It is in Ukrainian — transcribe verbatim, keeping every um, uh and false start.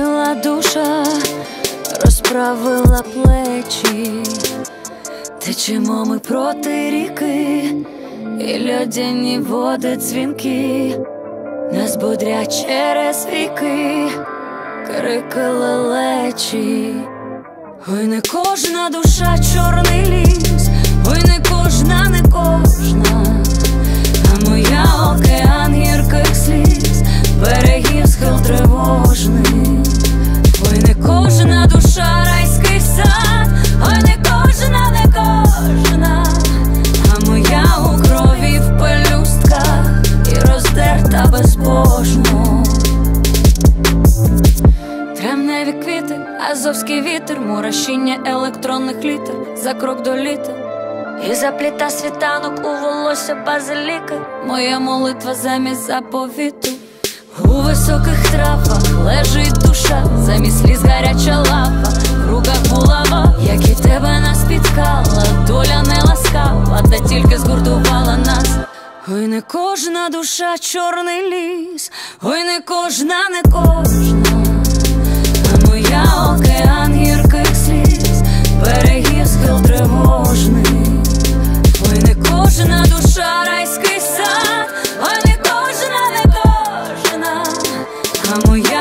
Мила душа розправила плечі, течемо ми проти ріки, і льодяні води дзвінки нас будрять через віки, крики лелечі. Ой, не кожна душа чорний ліс, ой, не кожна, не кожна, а моя океан гірких сліз, берегів схил тривожний. Ой, не кожна душа райський сад, ой, не кожна, не кожна, а моя у крові в пелюстках і роздерта безбожно. Тремневі квіти, азовський вітер, мурашіння електронних літер за крок до літа, і запліта світанок у волосся базиліка, моя молитва замість заповіту. У високих травах лежить душа, замість сліз гаряча лава, в руках булава, як і тебе нас спіткала, доля не ласкава, та тільки згуртувала нас. Ой, не кожна душа чорний ліс, ой, не кожна, не кожна, а моя океан гірких сліз, берегів схил тривожний. Ой, не кожна душа райський сад, ой, не кожна, не кожна, а моя